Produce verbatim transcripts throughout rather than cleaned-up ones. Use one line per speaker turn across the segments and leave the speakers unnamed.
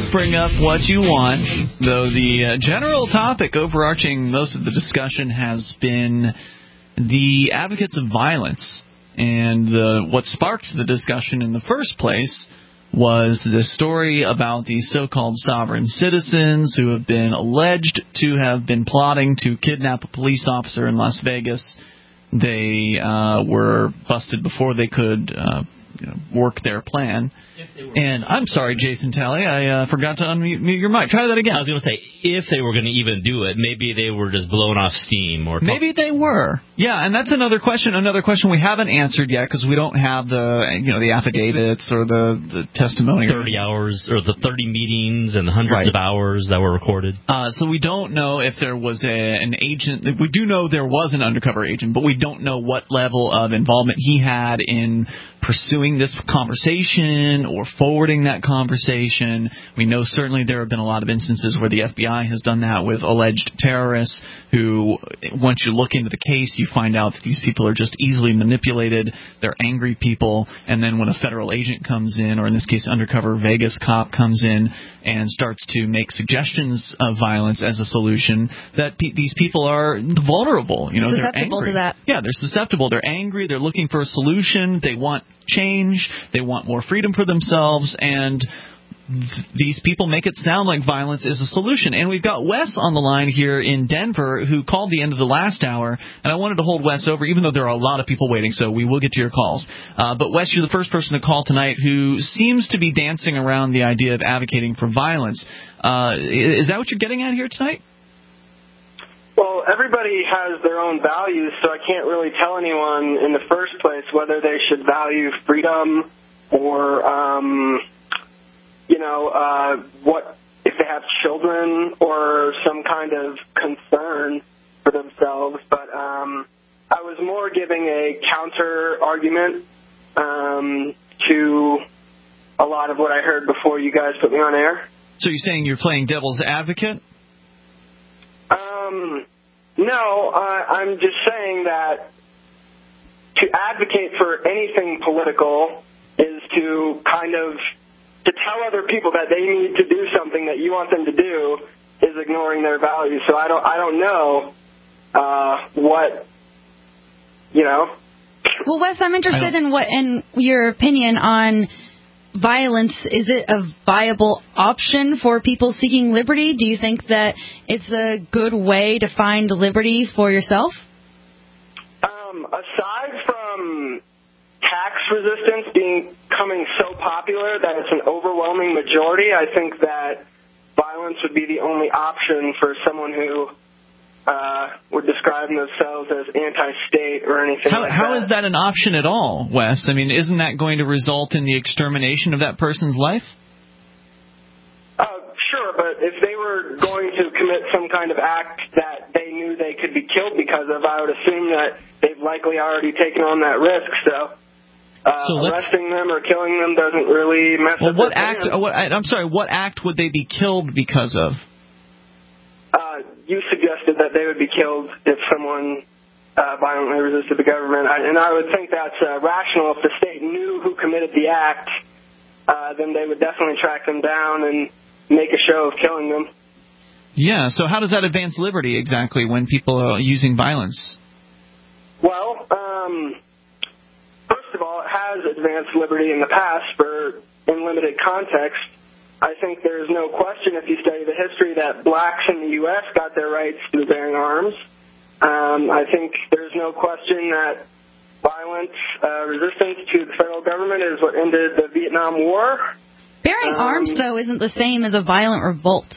bring up what you want, though the uh, general topic overarching most of the discussion has been the advocates of violence. And the, what sparked the discussion in the first place was this story about the so-called sovereign citizens who have been alleged to have been plotting to kidnap a police officer in Las Vegas. They uh, were busted before they could uh, you know, work their plan. And I'm sorry, Jason Talley, I uh, forgot to unmute your mic. Try that again.
I was going to say, if they were going to even do it, maybe they were just blowing off steam. Or
maybe they were. Yeah, and that's another question. Another question we haven't answered yet because we don't have the you know the affidavits or the, the testimony.
Thirty hours or the thirty meetings and the hundreds
right.
of hours that were recorded.
Uh, so we don't know if there was a, an agent. We do know there was an undercover agent, but we don't know what level of involvement he had in pursuing this conversation or forwarding that conversation. We know certainly there have been a lot of instances where the F B I has done that with alleged terrorists who, once you look into the case, you find out that these people are just easily manipulated. They're angry people, and then when a federal agent comes in, or in this case undercover Vegas cop comes in and starts to make suggestions of violence as a solution, that pe- these people are vulnerable. You know,
susceptible
they're angry.
to that.
Yeah, they're susceptible. They're angry. They're looking for a solution. They want change. They want more freedom for themselves, and th- these people make it sound like violence is a solution. And we've got Wes on the line here in Denver who called the end of the last hour, and I wanted to hold Wes over, even though there are a lot of people waiting, so we will get to your calls. Uh, but Wes, you're the first person to call tonight who seems to be dancing around the idea of advocating for violence. Uh, is that what you're getting at here tonight?
Well, everybody has their own values, so I can't really tell anyone in the first place whether they should value freedom or, um, you know, uh, what if they have children or some kind of concern for themselves. But um, I was more giving a counter argument um, to a lot of what I heard before you guys put me on air.
So you're saying you're playing devil's advocate?
Um, no, uh, I'm just saying that to advocate for anything political is to kind of to tell other people that they need to do something that you want them to do is ignoring their values. So I don't, I don't know uh, what, you know.
Well, Wes, I'm interested in what in your opinion on violence. Is it a viable option for people seeking liberty? Do you think that it's a good way to find liberty for yourself?
Um, aside from tax resistance becoming so popular that it's an overwhelming majority, I think that violence would be the only option for someone who uh, would describe themselves as anti-state or anything
how,
like
how
that.
How is that an option at all, Wes? I mean, isn't that going to result in the extermination of that person's life?
Uh, sure, but if they were going to commit some kind of act that they knew they could be killed because of, I would assume that they've likely already taken on that risk, so... Uh,
so
arresting them or killing them doesn't really mess
well,
up
what
their
act?
plans.
What, I'm sorry. What act would they be killed because of?
Uh, you suggested that they would be killed if someone uh, violently resisted the government, I, and I would think that's uh, rational. If the state knew who committed the act, uh, then they would definitely track them down and make a show of killing them.
Yeah. So how does that advance liberty exactly when people are using violence?
Well, um. First of all, it has advanced liberty in the past for in limited context. I think there's no question if you study the history that blacks in the U S got their rights through bearing arms. Um, I think there's no question that violent uh, resistance to the federal government is what ended the Vietnam War.
Bearing
um,
arms, though, isn't the same as a violent revolt.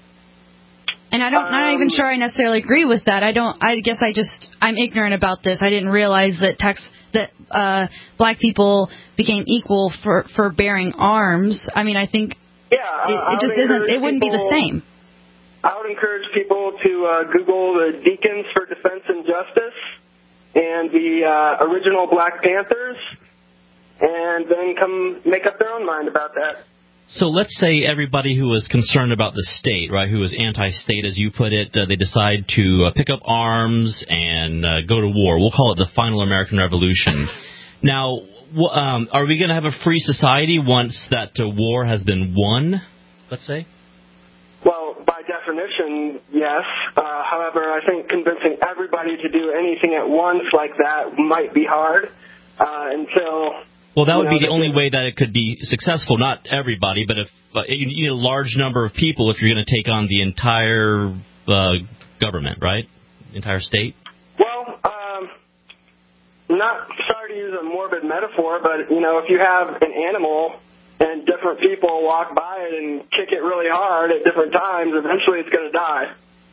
And I don't, I'm not even sure I necessarily agree with that. I don't. I guess I just I'm ignorant about this. I didn't realize that text that uh, black people became equal for, for bearing arms. I mean, I think
yeah,
it, it just isn't. It wouldn't
people,
be the same.
I would encourage people to uh, Google the Deacons for Defense and Justice and the uh, original Black Panthers, and then come make up their own mind about that.
So let's say everybody who was concerned about the state, right, who was anti-state, as you put it, uh, they decide to uh, pick up arms and uh, go to war. We'll call it the final American Revolution. Now, w- um, are we going to have a free society once that uh, war has been won? let's say?
Well, by definition, yes. Uh, however, I think convincing everybody to do anything at once like that might be hard uh, until...
Well, that would
you know,
be the only way that it could be successful. Not everybody, but if uh, you need a large number of people if you're going to take on the entire uh, government, right? Entire state?
Well, um, not sorry to use a morbid metaphor, but, you know, if you have an animal... and different people walk by it and kick it really hard at different times, eventually it's going to die.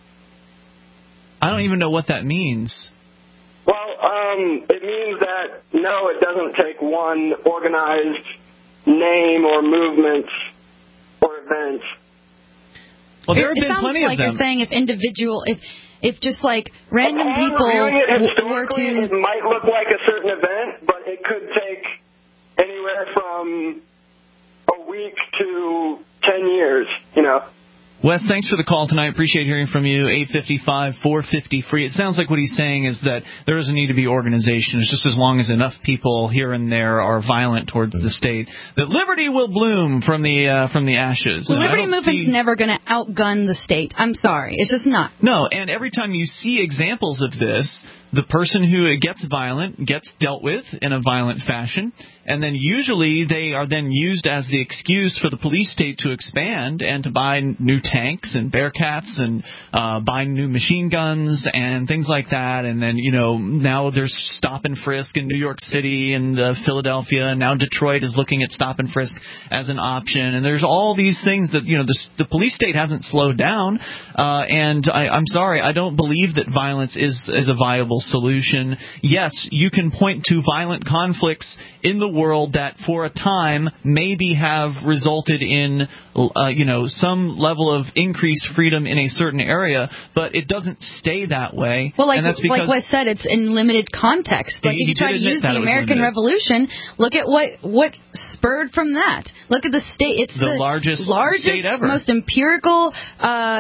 I don't even know what that means.
Well, um, it means that, no, it doesn't take one organized name or movement or event.
Well, there
it,
have been plenty
of them. It sounds like you're saying if individual, if if just like random
Upon
people
reviewing it
were
historically,
to...
it might look like a certain event, but it could take anywhere from a week to ten years, you know.
Wes, thanks for the call tonight. Appreciate hearing from you. eight five five, four five zero, free. It sounds like what he's saying is that there doesn't need to be organization. It's just as long as enough people here and there are violent towards the state, that liberty will bloom from the uh, from the ashes.
The liberty movement's
see...
never going to outgun the state. I'm sorry. It's just not.
No, and every time you see examples of this, the person who gets violent gets dealt with in a violent fashion, and then usually they are then used as the excuse for the police state to expand and to buy new tanks and Bearcats and uh, buy new machine guns and things like that. And then, you know, now there's stop and frisk in New York City and uh, Philadelphia, and now Detroit is looking at stop and frisk as an option. And there's all these things that, you know, the, the police state hasn't slowed down. Uh, and I, I'm sorry, I don't believe that violence is, is a viable solution. Yes, you can point to violent conflicts in the world that for a time maybe have resulted in uh, you know, some level of increased freedom in a certain area, but it doesn't stay that way.
Well, like,
and that's because
like Wes said, it's in limited context. Like, if you try to use the American Revolution, look at what what spurred from that. Look at the state. It's
the,
the
largest,
largest
state ever.
most empirical, uh,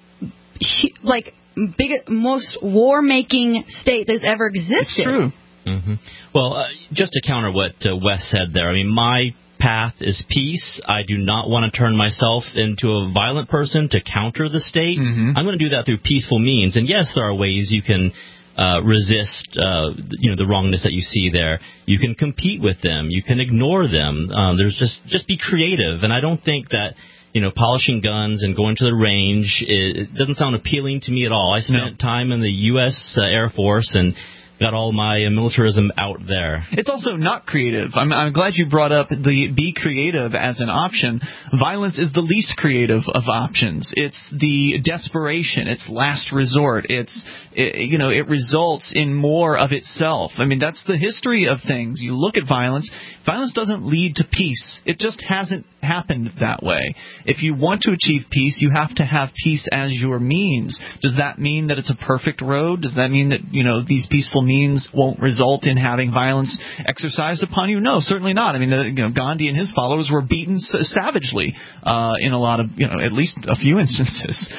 like, big, most war-making state that's ever existed.
It's true.
Mm-hmm. Well, uh, just to counter what uh, Wes said there, I mean, my path is peace. I do not want to turn myself into a violent person to counter the state.
Mm-hmm.
I'm going to do that through peaceful means. And yes, there are ways you can uh, resist, uh, you know, the wrongness that you see there. You can compete with them. You can ignore them. Um, there's just just be creative. And I don't think that, you know, polishing guns and going to the range, it, it doesn't sound appealing to me at all. I spent no. time in the U S Uh, Air Force and got all my uh, militarism out there.
It's also not creative. I'm, I'm glad you brought up the be creative as an option. Violence is the least creative of options. It's the desperation. It's last resort. It's, it, you know, it results in more of itself. I mean, that's the history of things. You look at violence. Violence doesn't lead to peace. It just hasn't happened that way. If you want to achieve peace, you have to have peace as your means. Does that mean that it's a perfect road? Does that mean that, you know, these peaceful means won't result in having violence exercised upon you? No, certainly not. I mean, the, you know, Gandhi and his followers were beaten savagely uh, in a lot of, you know, at least a few instances.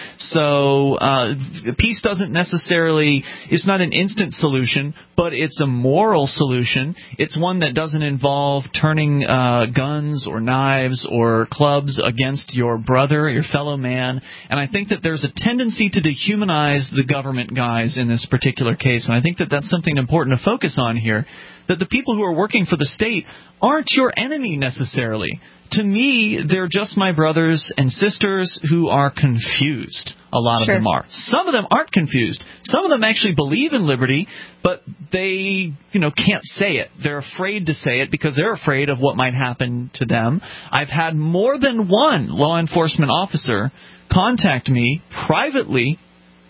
So uh, peace doesn't necessarily, it's not an instant solution, but it's a moral solution. It's one that doesn't involve turning uh, guns or knives or clubs against your brother, your fellow man. And I think that there's a tendency to dehumanize the government guys in this particular case, and I think that that's something important to focus on here, that the people who are working for the state aren't your enemy necessarily. To me, they're just my brothers and sisters who are confused. A lot
sure.
of them are. Some of them aren't confused. Some of them actually believe in liberty, but they, you know, can't say it. They're afraid to say it because they're afraid of what might happen to them. I've had more than one law enforcement officer contact me privately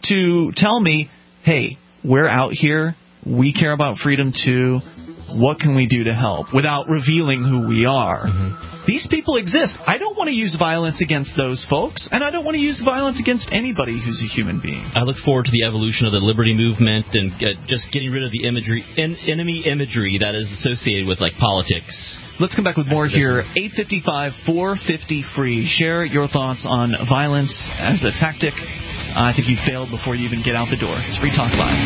to tell me, hey, we're out here. We care about freedom too. What can we do to help? Without revealing who we are. Mm-hmm. These people exist. I don't want to use violence against those folks, and I don't want to use violence against anybody who's a human being.
I look forward to the evolution of the liberty movement and uh, just getting rid of the imagery, en- enemy imagery that is associated with, like, politics.
Let's come back with more here. eight five five, four five zero, free. Share your thoughts on violence as a tactic. Uh, I think you failed before you even get out the door. It's Free Talk Live.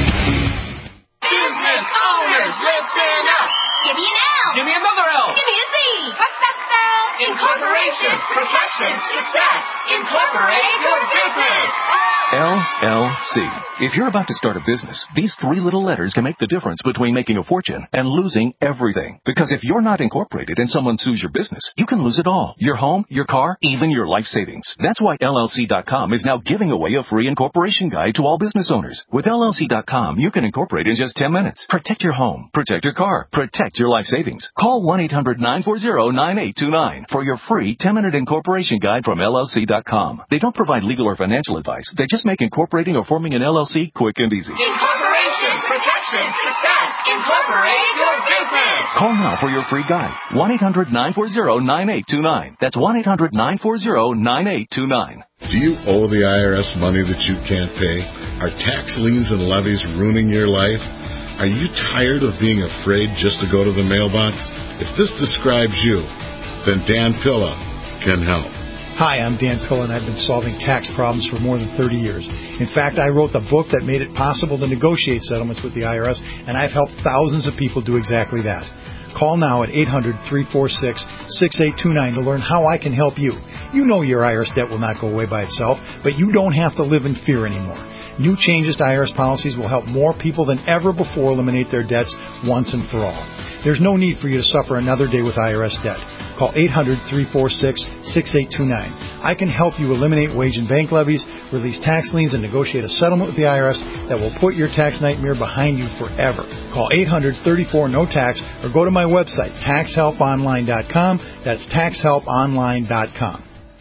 Business owners, listen up.
Give me an L.
Give me another L.
Give me a Z. What's that spell?
Incorporation, protection, success. Incorporate your business.
L L C. If you're about to start a business, these three little letters can make the difference between making a fortune and losing everything. Because if you're not incorporated and someone sues your business, you can lose it all. Your home, your car, even your life savings. That's why L L C dot com is now giving away a free incorporation guide to all business owners. With L L C dot com, you can incorporate in just ten minutes. Protect your home. Protect your car. Protect your life savings. Call one eight hundred nine four zero nine eight two nine for your free ten-minute incorporation guide from L L C dot com. They don't provide legal or financial advice. They just make incorporating or forming an L L C quick and easy.
Incorporation, protection, success. Incorporate your business.
Call now for your free guide. one eight hundred nine four zero nine eight two nine. That's one eight hundred nine four zero nine eight two nine.
Do you owe the I R S money that you can't pay? Are tax liens and levies ruining your life? Are you tired of being afraid just to go to the mailbox? If this describes you, then Dan Pilla can help.
Hi, I'm Dan Pilla, and I've been solving tax problems for more than thirty years. In fact, I wrote the book that made it possible to negotiate settlements with the I R S, and I've helped thousands of people do exactly that. Call now at eight hundred three four six six eight two nine to learn how I can help you. You know your I R S debt will not go away by itself, but you don't have to live in fear anymore. New changes to I R S policies will help more people than ever before eliminate their debts once and for all. There's no need for you to suffer another day with I R S debt. Call eight hundred three four six six eight two nine. I can help you eliminate wage and bank levies, release tax liens, and negotiate a settlement with the I R S that will put your tax nightmare behind you forever. Call eight hundred thirty-four no tax or go to my website, tax help online dot com. That's tax help online dot com.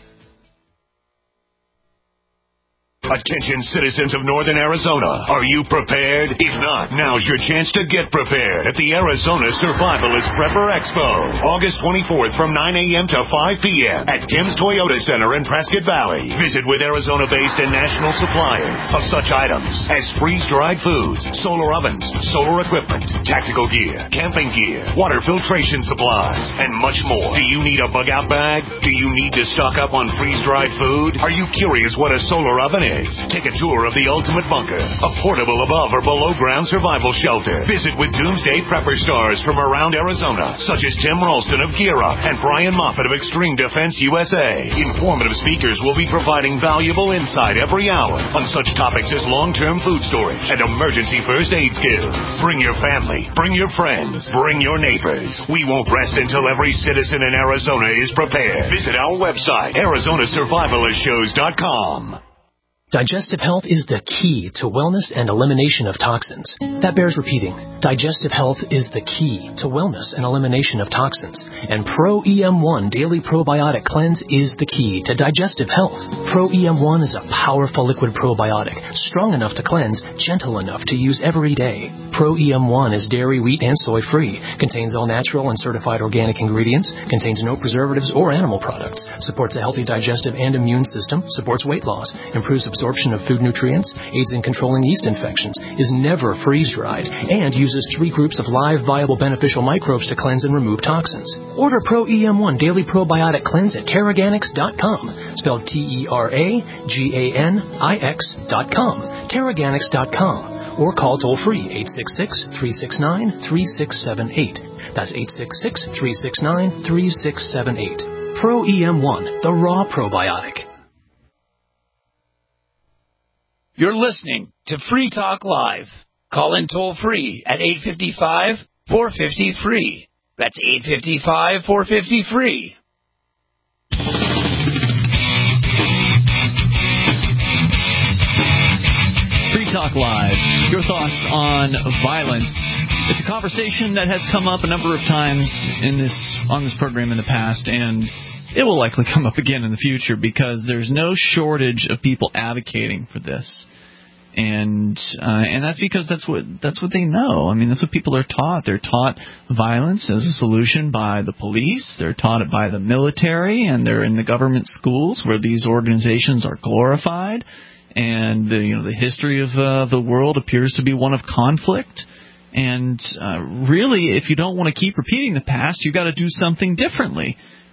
Attention citizens of Northern Arizona. Are you prepared? If not, now's your chance to get prepared at the Arizona Survivalist Prepper Expo. August twenty-fourth from nine a.m. to five p.m. at Tim's Toyota Center in Prescott Valley. Visit with Arizona-based and national suppliers of such items as freeze-dried foods, solar ovens, solar equipment, tactical gear, camping gear, water filtration supplies, and much more. Do you need a bug-out bag? Do you need to stock up on freeze-dried food? Are you curious what a solar oven is? Take a tour of the Ultimate Bunker, a portable above or below ground survival shelter. Visit with Doomsday Prepper stars from around Arizona, such as Tim Ralston of Gear Up and Brian Moffitt of Extreme Defense U S A. Informative speakers will be providing valuable insight every hour on such topics as long-term food storage and emergency first aid skills. Bring your family, bring your friends, bring your neighbors. We won't rest until every citizen in Arizona is prepared. Visit our website, Arizona Survivalist Shows dot com.
Digestive health is the key to wellness and elimination of toxins. That bears repeating. Digestive health is the key to wellness and elimination of toxins. And Pro E M one Daily Probiotic Cleanse is the key to digestive health. Pro E M one is a powerful liquid probiotic, strong enough to cleanse, gentle enough to use every day. Pro E M one is dairy, wheat, and soy free, contains all natural and certified organic ingredients, contains no preservatives or animal products, supports a healthy digestive and immune system, supports weight loss, improves absorption of food nutrients, aids in controlling yeast infections, is never freeze-dried, and uses three groups of live, viable, beneficial microbes to cleanse and remove toxins. Order Pro E M one Daily Probiotic Cleanse at Terraganics dot com, spelled T E R A G A N I X dot com, Terraganics dot com, or call toll-free eight six six, three six nine, three six seven eight. That's eight six six, three six nine, three six seven eight. Pro E M one, the raw probiotic.
You're listening to Free Talk Live. Call in toll-free at eight five five, four five zero, free. That's eight five five, four five zero, free.
Free Talk Live. Your thoughts on violence. It's a conversation that has come up a number of times in this on this program in the past, and it will likely come up again in the future because there's no shortage of people advocating for this, and uh, and that's because that's what that's what they know. I mean, that's what people are taught. They're taught violence as a solution by the police. They're taught it by the military, and they're in the government schools where these organizations are glorified. And the, you know, the history of uh, the world appears to be one of conflict. And uh, really, if you don't want to keep repeating the past, you've got to do something differently.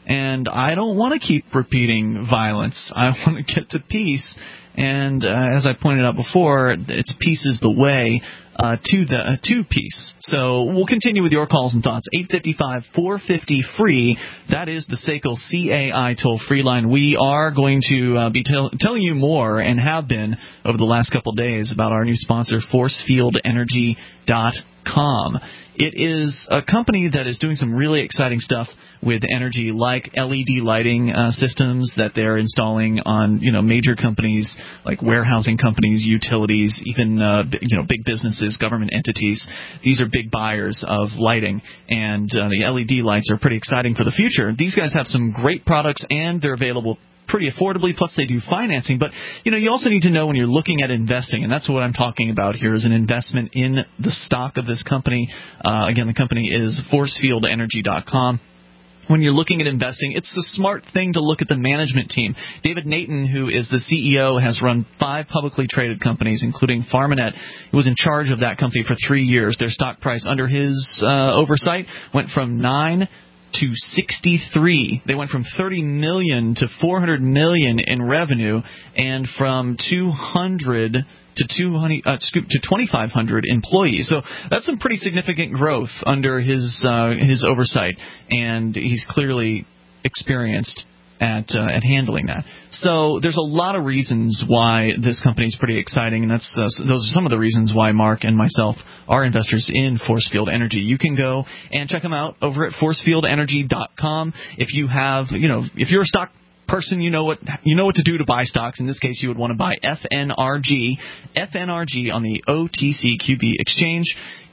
and I don't want to keep repeating violence. I want to get to peace. And uh, as I pointed out before, it's peace is the way uh, to the uh, to peace. So we'll continue with your calls and thoughts. eight five five, four five zero, free. That is the S A C L C A I toll-free line. We are going to uh, be tell- telling you more, and have been over the last couple of days, about our new sponsor, force field energy dot com. It is a company that is doing some really exciting stuff with energy, like L E D lighting uh, systems that they're installing on, you know, major companies like warehousing companies, utilities, even uh, you know, big businesses, government entities. These are big buyers of lighting, and uh, the L E D lights are pretty exciting for the future. These guys have some great products, and they're available pretty affordably, plus they do financing. But, you know, you also need to know when you're looking at investing, and that's what I'm talking about here, is an investment in the stock of this company. Uh, again, the company is force field energy dot com. When you're looking at investing, it's the smart thing to look at the management team. David Nathan, who is the C E O, has run five publicly traded companies, including Pharmanet. He was in charge of that company for three years. Their stock price under his uh, oversight went from nine to sixty-three. They went from thirty million to four hundred million in revenue, and from two hundred to two hundred uh, to twenty-five hundred employees. So that's some pretty significant growth under his uh, his oversight, and he's clearly experienced at uh, at handling that. So there's a lot of reasons why this company is pretty exciting, and that's uh, those are some of the reasons why Mark and myself are investors in Force Field Energy. You can go and check them out over at force field energy dot com. If you have, you know, if you're a stock person, you know what you know what to do to buy stocks. In this case, you would want to buy F N R G, F N R G on the O T C Q B exchange.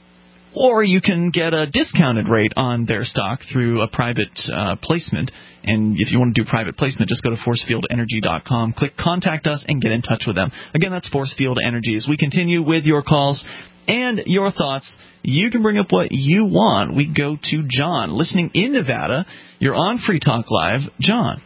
Or you can get a discounted rate on their stock through a private uh, placement. And if you want to do private placement, just go to force field energy dot com, click Contact Us, and get in touch with them. Again, that's Force Field Energy. As we continue with your calls and your thoughts, you can bring up what you want. We go to John, listening in Nevada. You're on Free Talk Live. John.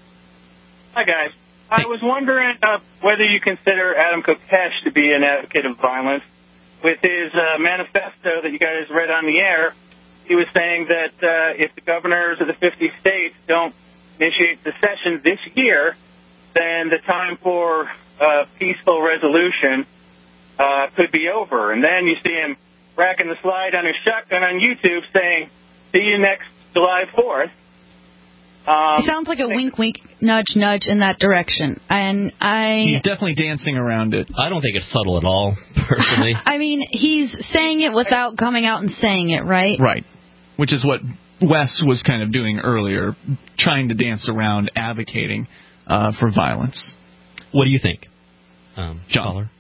Hi, guys. I was wondering uh, whether you consider Adam Kokesh to be an advocate of violence. With his uh, manifesto that you guys read on the air, he was saying that uh, if the governors of the fifty states don't initiate secession this year, then the time for uh, peaceful resolution uh, could be over. And then you see him racking the slide on his shotgun on YouTube saying, see you next July fourth. Um,
it sounds like a wink, wink, nudge, nudge in that direction. And I...
He's definitely dancing around it.
I don't think it's subtle at all, personally.
I mean, he's saying it without coming out and saying it, right?
Right. Which is what Wes was kind of doing earlier, trying to dance around advocating uh, for violence.
What do you think, um,
John?
Caller?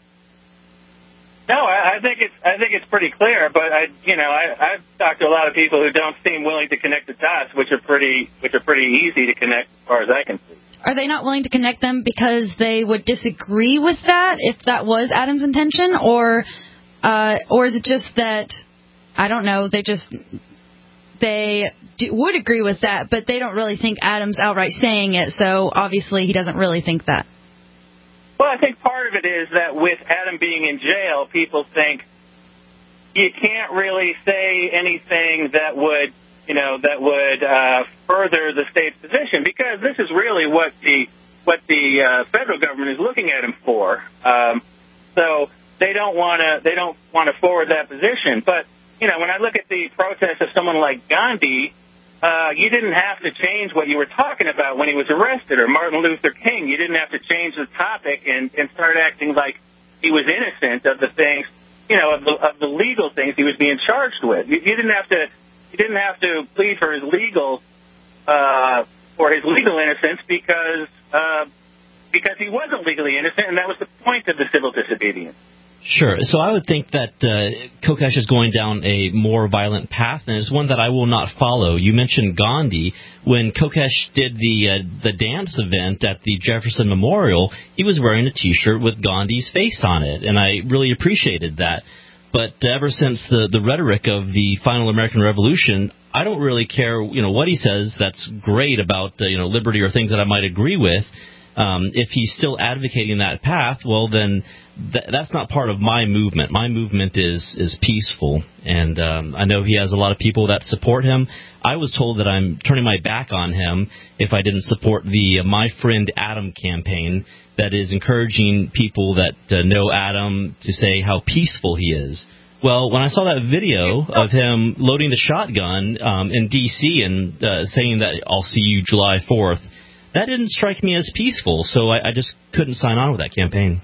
No, I, I think it's I think it's pretty clear, but I you know I, I've talked to a lot of people who don't seem willing to connect the dots, which are pretty which are pretty easy to connect as far as I can see.
Are they not willing to connect them because they would disagree with that if that was Adam's intention, or uh, or is it just that I don't know? They just they do, would agree with that, but they don't really think Adam's outright saying it, so obviously he doesn't really think that.
Well, I think part of it is that with Adam being in jail, people think you can't really say anything that would, you know, that would uh, further the state's position, because this is really what the what the uh, federal government is looking at him for. Um, so they don't want to they don't want to forward that position. But you know, when I look at the protest of someone like Gandhi. Uh, you didn't have to change what you were talking about when he was arrested, or Martin Luther King. You didn't have to change the topic and, and start acting like he was innocent of the things, you know, of the, of the legal things he was being charged with. You, you didn't have to, you didn't have to plead for his legal, uh, for his legal innocence because, uh, because he wasn't legally innocent, and that was the point of the civil disobedience.
Sure. So I would think that uh, Kokesh is going down a more violent path, and it's one that I will not follow. You mentioned Gandhi. When Kokesh did the uh, the dance event at the Jefferson Memorial, he was wearing a T-shirt with Gandhi's face on it, and I really appreciated that. But ever since the, the rhetoric of the final American Revolution, I don't really care, you know, what he says. That's great about uh, you know liberty or things that I might agree with. Um, if he's still advocating that path, well, then th- that's not part of my movement. My movement is is peaceful, and um, I know he has a lot of people that support him. I was told that I'm turning my back on him if I didn't support the uh, My Friend Adam campaign that is encouraging people that uh, know Adam to say how peaceful he is. Well, when I saw that video of him loading the shotgun um, in D C and uh, saying that I'll see you July fourth, that didn't strike me as peaceful, so I, I just couldn't sign on with that campaign.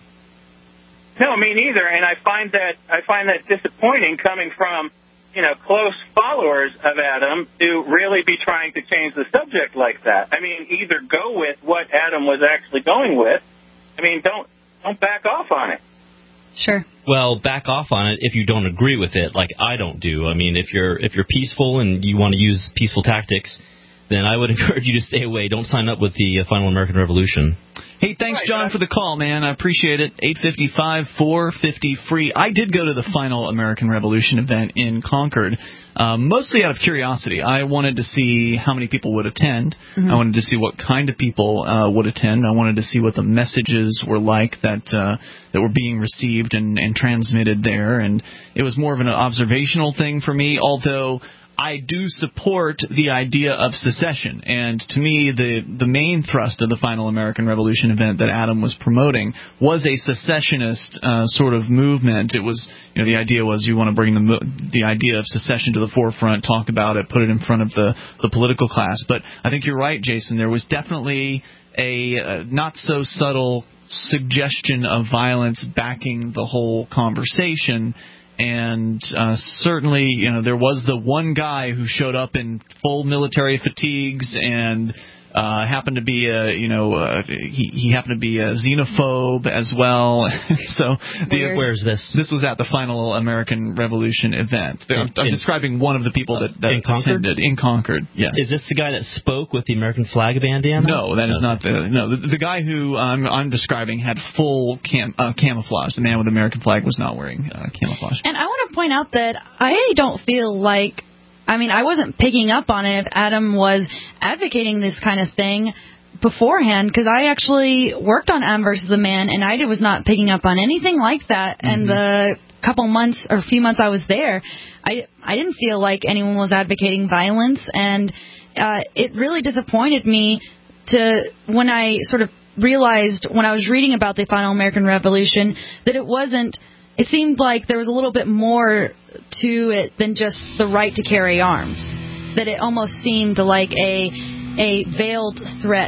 No, me neither, and I find that I find that disappointing coming from, you know, close followers of Adam to really be trying to change the subject like that. I mean, either go with what Adam was actually going with. I mean, don't don't back off on it.
Sure.
Well, back off on it if you don't agree with it, like I don't do. I mean, if you're if you're peaceful and you want to use peaceful tactics, then I would encourage you to stay away. Don't sign up with the uh, Final American Revolution.
Hey, thanks, John, for the call, man. I appreciate it. eight five five, four five zero, free. I did go to the Final American Revolution event in Concord, um, mostly out of curiosity. I wanted to see how many people would attend. Mm-hmm. I wanted to see what kind of people uh, would attend. I wanted to see what the messages were like that uh, that were being received and, and transmitted there. And it was more of an observational thing for me, although I do support the idea of secession, and to me, the the main thrust of the Final American Revolution event that Adam was promoting was a secessionist uh, sort of movement. It was, you know, the idea was you want to bring the the idea of secession to the forefront, talk about it, put it in front of the the political class. But I think you're right, Jason. There was definitely a uh, not so subtle suggestion of violence backing the whole conversation. And uh, certainly, you know, there was the one guy who showed up in full military fatigues and uh, happened to be a, you know, uh, he he happened to be a xenophobe as well. So the,
where's this?
This was at the Final American Revolution event. I'm, I'm in, describing one of the people that, that
in Concord?
attended in Concord. Yes.
Is this the guy that spoke with the American flag bandana?
No, that is
okay.
not the no. The, the guy who I'm I'm describing had full cam, uh, camouflage. The man with the American flag was not wearing uh, camouflage.
And I want to point out that I don't feel like, I mean, I wasn't picking up on it if Adam was advocating this kind of thing beforehand, because I actually worked on Adam versus the Man, and I was not picking up on anything like that. Mm-hmm. And the couple months or few months I was there, I I didn't feel like anyone was advocating violence, and uh, it really disappointed me to when I sort of realized when I was reading about the Final American Revolution that it wasn't. It seemed like there was a little bit more to it than just the right to carry arms. That it almost seemed like a a veiled threat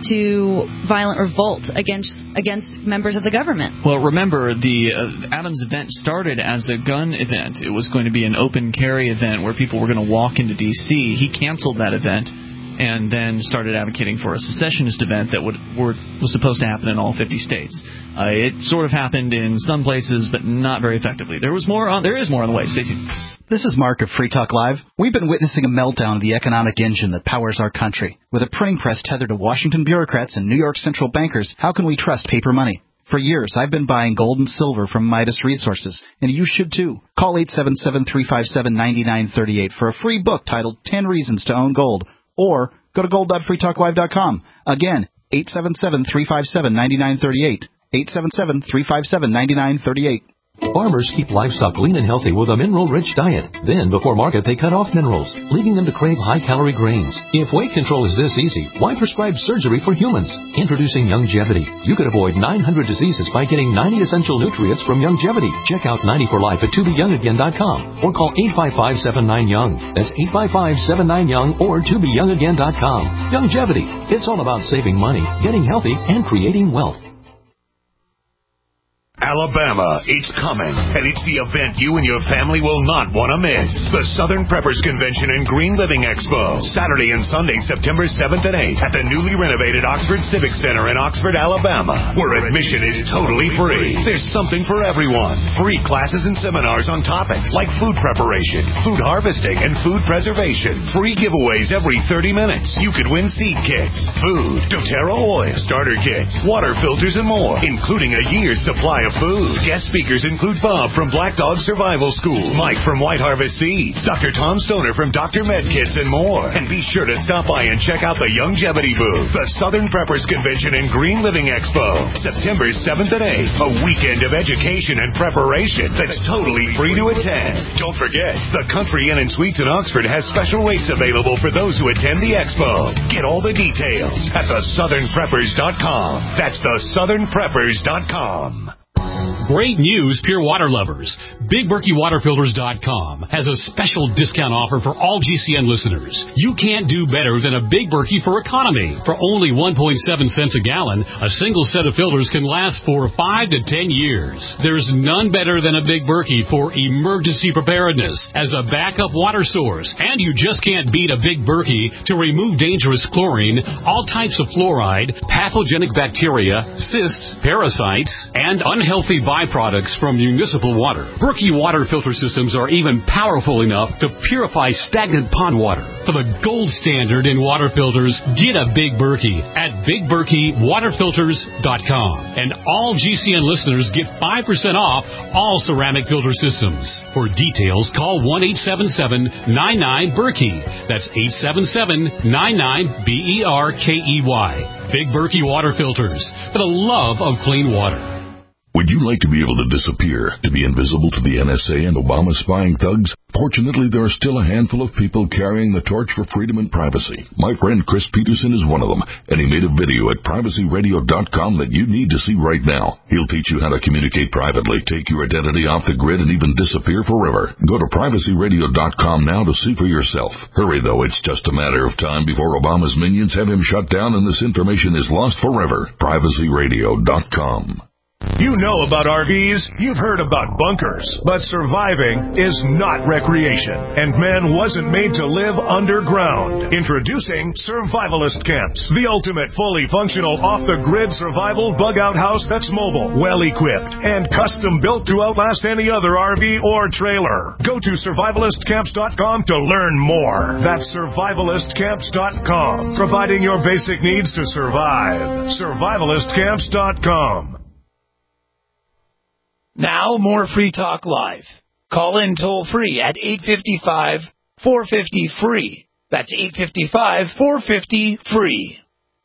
to violent revolt against against members of the government.
Well, remember, the uh, Adams event started as a gun event. It was going to be an open carry event where people were going to walk into D C. He canceled that event and then started advocating for a secessionist event that would were, was supposed to happen in all fifty states. Uh, it sort of happened in some places, but not very effectively. There was more on. There is more on the way. Stay tuned.
This is Mark of Free Talk Live. We've been witnessing a meltdown of the economic engine that powers our country. With a printing press tethered to Washington bureaucrats and New York central bankers, how can we trust paper money? For years, I've been buying gold and silver from Midas Resources, and you should too. Call eight seven seven, three five seven, nine nine three eight for a free book titled ten Reasons to Own Gold, or go to gold dot free talk live dot com. Again, eight seven seven, three five seven, nine nine three eight. eight seven seven, three five seven, nine nine three eight.
Farmers keep livestock lean and healthy with a mineral-rich diet. Then, before market, they cut off minerals, leaving them to crave high-calorie grains. If weight control is this easy, why prescribe surgery for humans? Introducing Youngevity. You could avoid nine hundred diseases by getting ninety essential nutrients from Youngevity. Check out ninety for life at to be young again dot com or call eight five five, seven nine, young. That's eight five five, seven nine, young or to be young again dot com. Youngevity. It's all about saving money, getting healthy, and creating wealth.
Alabama, it's coming, and it's the event you and your family will not want to miss. The Southern Preppers Convention and Green Living Expo, Saturday and Sunday, September seventh and eighth, at the newly renovated Oxford Civic Center in Oxford, Alabama, where admission is totally free. There's something for everyone. Free classes and seminars on topics like food preparation, food harvesting, and food preservation. Free giveaways every thirty minutes. You could win seed kits, food, doTERRA oil, starter kits, water filters, and more, including a year's supply of food. Guest speakers include Bob from Black Dog Survival School, Mike from White Harvest Seeds, Doctor Tom Stoner from Doctor Medkits, and more. And be sure to stop by and check out the Longevity booth, the Southern Preppers Convention and Green Living Expo, September seventh and eighth, a weekend of education and preparation that's totally free to attend. Don't forget, the Country Inn and Suites in Oxford has special rates available for those who attend the expo. Get all the details at the southern preppers dot com. That's the southern preppers dot com.
Great news, Pure Water lovers. Big Berkey Water Filters dot com has a special discount offer for all G C N listeners. You can't do better than a Big Berkey for economy. For only one point seven cents a gallon, a single set of filters can last for five to ten years. There's none better than a Big Berkey for emergency preparedness as a backup water source. And you just can't beat a Big Berkey to remove dangerous chlorine, all types of fluoride, pathogenic bacteria, cysts, parasites, and unhealthy byproducts from municipal water. Berkey water filter systems are even powerful enough to purify stagnant pond water. For the gold standard in water filters, get a Big Berkey at Big Berkey Water Filters dot com. And all G C N listeners get five percent off all ceramic filter systems. For details, call one eight seven seven nine nine Berkey. That's eight seven seven nine nine B E R K E Y. Big Berkey Water Filters, for the love of clean water.
Would you like to be able to disappear, to be invisible to the N S A and Obama spying thugs? Fortunately, there are still a handful of people carrying the torch for freedom and privacy. My friend Chris Peterson is one of them, and he made a video at privacy radio dot com that you need to see right now. He'll teach you how to communicate privately, take your identity off the grid, and even disappear forever. Go to privacy radio dot com now to see for yourself. Hurry, though, it's just a matter of time before Obama's minions have him shut down and this information is lost forever. privacy radio dot com.
You know about R Vs, you've heard about bunkers, but surviving is not recreation, and man wasn't made to live underground. Introducing Survivalist Camps, the ultimate fully functional off-the-grid survival bug-out house that's mobile, well-equipped, and custom-built to outlast any other R V or trailer. Go to survivalist camps dot com to learn more. That's survivalist camps dot com, providing your basic needs to survive. survivalist camps dot com.
Now, more Free Talk Live. Call in toll-free at eight five five, four five zero, F R E E. That's eight five five, four five zero, F R E E.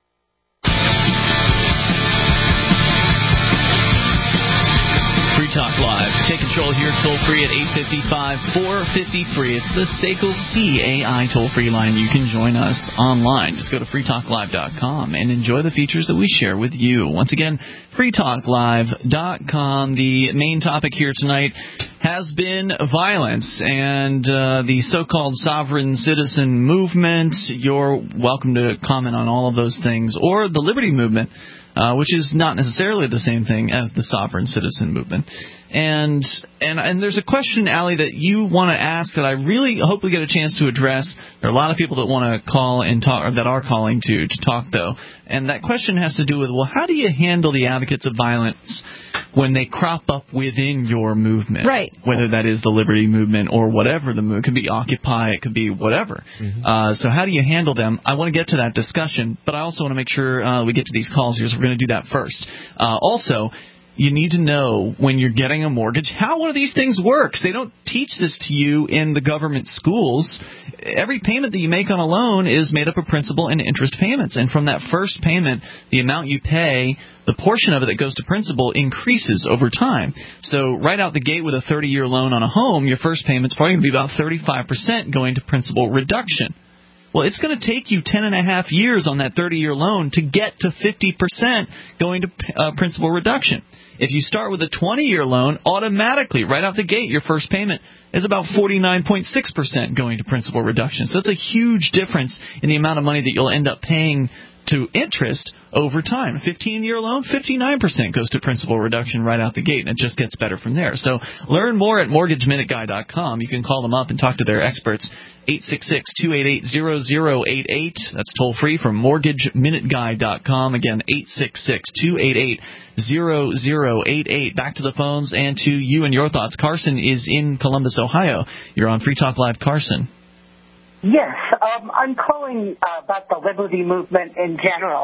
Free Talk Live. Take control here toll-free at eight five five, four five zero, F R E E. It's the S A C L C A I toll-free line. You can join us online. Just go to free talk live dot com and enjoy the features that we share with you. Once again, free talk live dot com. The main topic here tonight has been violence and uh, the so-called sovereign citizen movement. You're welcome to comment on all of those things. Or the liberty movement, Uh, which is not necessarily the same thing as the sovereign citizen movement. And and and there's a question, Allie, that you want to ask that I really hope we get a chance to address. There are a lot of people that want to call and talk, or that are calling to to talk, though. And that question has to do with, well, how do you handle the advocates of violence when they crop up within your movement?
Right.
Whether that is the liberty movement or whatever the movement. It could be Occupy, it could be whatever. Mm-hmm. Uh, so how do you handle them? I want to get to that discussion, but I also want to make sure uh, we get to these calls here, so we're going to do that first. Uh, also, you need to know when you're getting a mortgage how one of these things works. They don't teach this to you in the government schools. Every payment that you make on a loan is made up of principal and interest payments. And from that first payment, the amount you pay, the portion of it that goes to principal increases over time. So right out the gate with a thirty-year loan on a home, your first payment's probably going to be about thirty-five percent going to principal reduction. Well, it's going to take you ten and a half years on that thirty-year loan to get to fifty percent going to uh, principal reduction. If you start with a twenty-year loan, automatically, right out the gate, your first payment is about forty-nine point six percent going to principal reduction. So it's a huge difference in the amount of money that you'll end up paying to interest over time. A fifteen-year loan, fifty-nine percent goes to principal reduction right out the gate, and it just gets better from there. So learn more at mortgage minute guy dot com. You can call them up and talk to their experts, eight six six, two eight eight, zero zero eight eight. That's toll-free from mortgage minute guy dot com. Again, eight six six, two eight eight, zero zero eight eight. Back to the phones and to you and your thoughts. Carson is in Columbus, Ohio. You're on Free Talk Live, Carson.
Yes, um, I'm calling uh, about the liberty movement in general.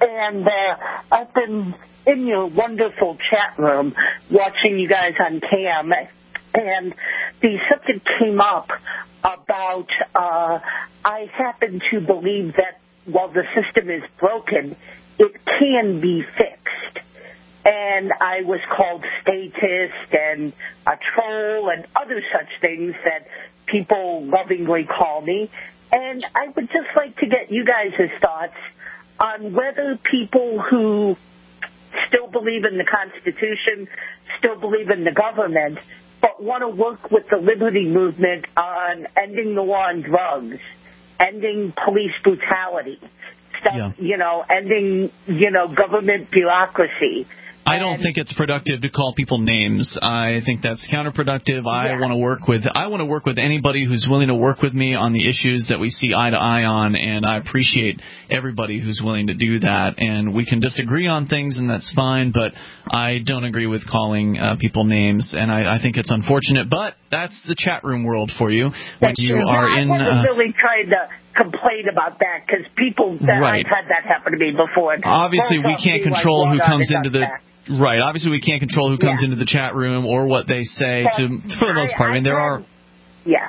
And uh, I've been in your wonderful chat room watching you guys on Cam, and the subject came up about uh, I happen to believe that while the system is broken, it can be fixed. And I was called statist and a troll and other such things that people lovingly call me. And I would just like to get you guys' thoughts on whether people who still believe in the Constitution, still believe in the government, but want to work with the liberty movement on ending the war on drugs, ending police brutality, stuff,
yeah.
you know, ending, you know, government bureaucracy.
I don't think it's productive to call people names. I think that's counterproductive. I
Yeah.
want to work with I want to work with anybody who's willing to work with me on the issues that we see eye to eye on, and I appreciate everybody who's willing to do that. And we can disagree on things, and that's fine, but I don't agree with calling uh, people names, and I, I think it's unfortunate. But that's the chat room world for you. When
That's
you
true.
are
yeah,
in,
I wasn't
uh,
really trying to complain about that because people, that
Right.
I've had that happen to me before.
Obviously, we
Both
can't
of me, like,
control who
log on
comes
and
into
got
the
back.
right. Obviously, we can't control who comes
Yeah.
into the chat room or what they say.
But
To for the most part, I mean, there are.
Yeah.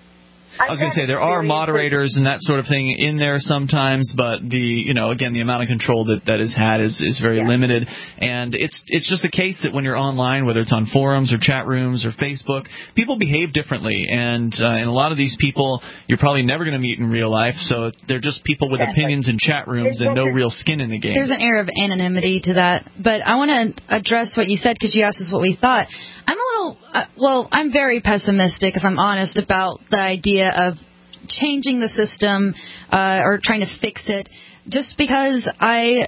I was going to say there are moderators and that sort of thing in there sometimes, but the you know again the amount of control that that is had is is very
Yeah.
limited, and it's it's just the case that when you're online, whether it's on forums or chat rooms or Facebook, people behave differently, and uh, and a lot of these people you're probably never going to meet in real life, so they're just people with
Exactly.
opinions in chat rooms and no real skin in the game.
There's an air of anonymity to that, but I want to address what you said because you asked us what we thought. I'm a little, uh, well, I'm very pessimistic, if I'm honest, about the idea of changing the system uh, or trying to fix it, just because I,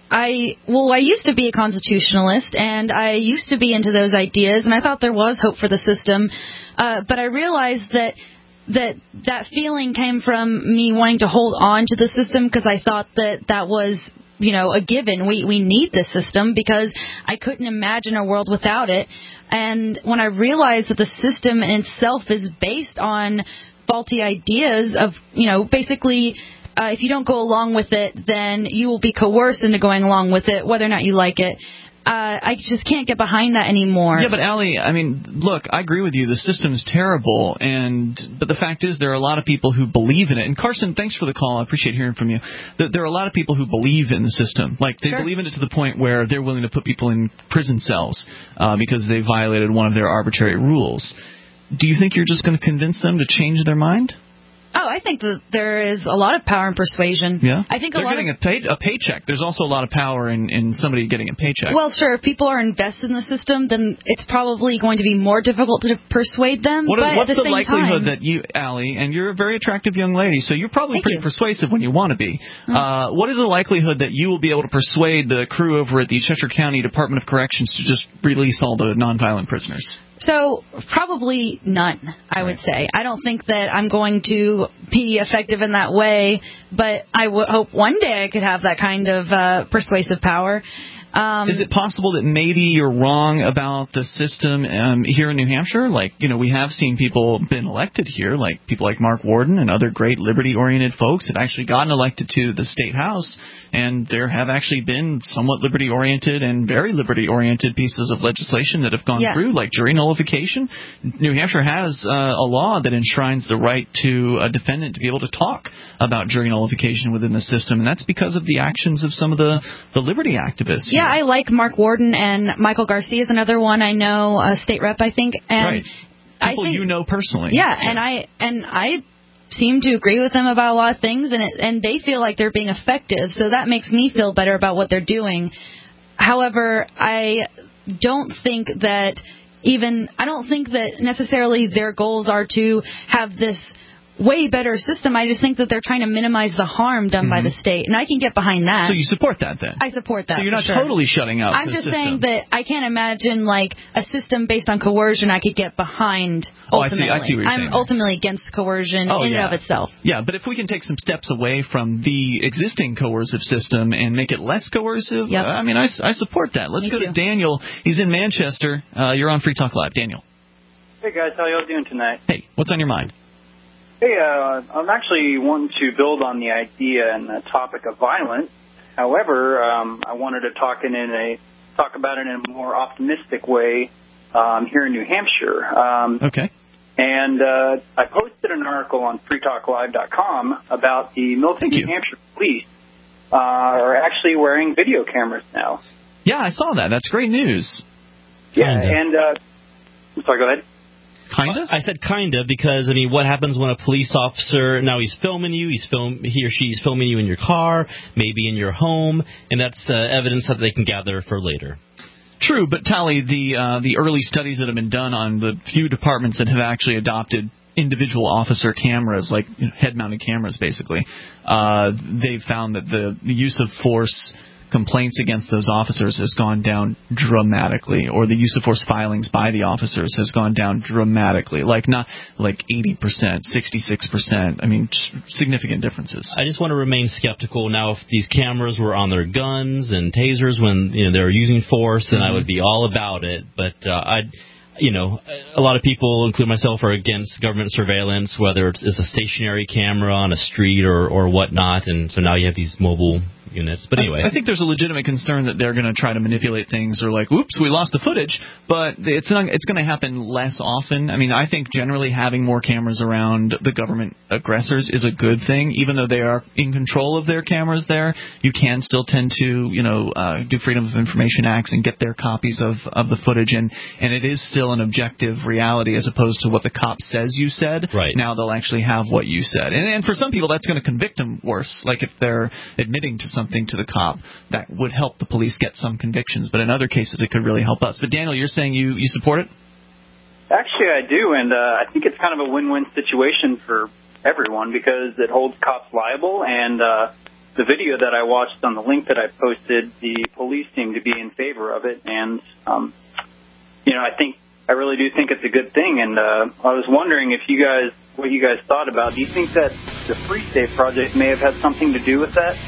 I, well, I used to be a constitutionalist, and I used to be into those ideas, and I thought there was hope for the system, uh, but I realized that that that feeling came from me wanting to hold on to the system because I thought that that was, you know, a given. We we need this system because I couldn't imagine a world without it. And when I realized that the system in itself is based on faulty ideas of, you know, basically uh, if you don't go along with it, then you will be coerced into going along with it, whether or not you like it. Uh, I just can't get behind that anymore.
Yeah, but Allie, I mean, look, I agree with you. The system is terrible, and but the fact is there are a lot of people who believe in it. And Carson, thanks for the call. I appreciate hearing from you. There are a lot of people who believe in the system. Like, they
Sure.
believe in it to the point where they're willing to put people in prison cells uh, because they violated one of their arbitrary rules. Do you think you're just going to convince them to change their mind?
Oh, I think that there is a lot of power in persuasion.
Yeah,
I think
they're
a lot
getting
of
a, pay, a paycheck. There's also a lot of power in, in somebody getting a paycheck.
Well, sure, if people are invested in the system, then it's probably going to be more difficult to persuade them.
What
but
is, what's
at the,
the
same
likelihood
time,
that you, Allie, and you're a very attractive young lady, so you're probably
Thank
pretty
you.
persuasive when you want to be. Uh, what is the likelihood that you will be able to persuade the crew over at the Cheshire County Department of Corrections to just release all the nonviolent prisoners?
So probably none, I would say. I don't think that I'm going to be effective in that way, but I would hope one day I could have that kind of uh, persuasive power. Um,
Is it possible that maybe you're wrong about the system um, here in New Hampshire? Like, you know, we have seen people been elected here, like people like Mark Warden and other great liberty-oriented folks have actually gotten elected to the state house, and there have actually been somewhat liberty-oriented and very liberty-oriented pieces of legislation that have gone
Yeah.
through, like jury nullification. New Hampshire has uh, a law that enshrines the right to a defendant to be able to talk about jury nullification within the system, and that's because of the actions of some of the, the liberty activists.
Yeah, I like Mark Warden, and Michael Garcia is another one I know, a state rep, I think. And
Right.
I
People
think,
you know personally.
Yeah, and I and I seem to agree with them about a lot of things, and it, and they feel like they're being effective, so that makes me feel better about what they're doing. However, I don't think that even I don't think that necessarily their goals are to have this way better system. I just think that they're trying to minimize the harm done by the state, and I can get behind that.
So you support that then?
I support that.
So you're
for
not
sure.
totally shutting out
I'm
the
just
system.
saying that I can't imagine like a system based on coercion I could get behind.
Oh, I see-
Ultimately,
I see what you're
I'm
saying.
ultimately against coercion
Oh,
in
yeah.
and of itself.
Yeah, but if we can take some steps away from the existing coercive system and make it less coercive,
Yep.
uh, I mean, I, I support that. Let's
Me
go
too.
to Daniel. He's in Manchester. Uh, you're on Free Talk Live. Daniel.
Hey guys, how y'all doing tonight?
Hey, what's on your mind?
Hey, uh, I'm actually wanting to build on the idea and the topic of violence. However, um, I wanted to talk in, in a talk about it in a more optimistic way um, here in New Hampshire. Um,
okay.
And uh, I posted an article on free talk live dot com about the Milton, New Hampshire police uh, are actually wearing video cameras now.
Yeah, I saw that. That's great news.
Yeah,
Kinda.
and uh, I'm sorry, go ahead.
Kinda? I said kinda because, I mean, what happens when a police officer, now he's filming you, he's film, he or she is filming you in your car, maybe in your home, and that's uh, evidence that they can gather for later.
True, but Tally, the uh, the early studies that have been done on the few departments that have actually adopted individual officer cameras, like you know, head-mounted cameras, basically, uh, they've found that the, the use of force complaints against those officers has gone down dramatically, or the use of force filings by the officers has gone down dramatically, like not like eighty percent, sixty-six percent. I mean, significant differences.
I just want to remain skeptical. Now, if these cameras were on their guns and tasers when you know they were using force, then mm-hmm. I would be all about it. But uh, I, you know, a lot of people, including myself, are against government surveillance, whether it's, it's a stationary camera on a street or or whatnot. And so now you have these mobile units. But anyway,
I, I think there's a legitimate concern that they're going to try to manipulate things, or like, oops, we lost the footage. But it's not, it's going to happen less often. I mean, I think generally having more cameras around the government aggressors is a good thing, even though they are in control of their cameras. There, you can still tend to, you know, uh, do Freedom of Information Acts and get their copies of of the footage, and and it is still an objective reality as opposed to what the cop says you said.
Right.
Now they'll actually have what you said, and and for some people that's going to convict them worse. Like if they're admitting to something to the cop, that would help the police get some convictions, but in other cases it could really help us. But Daniel, you're saying you, you support it?
Actually, I do, and uh, I think it's kind of a win-win situation for everyone because it holds cops liable, and uh, the video that I watched on the link that I posted, the police seem to be in favor of it, and, um, you know, I think, I really do think it's a good thing, and uh, I was wondering if you guys, what you guys thought about, do you think that the Free State Project may have had something to do with that?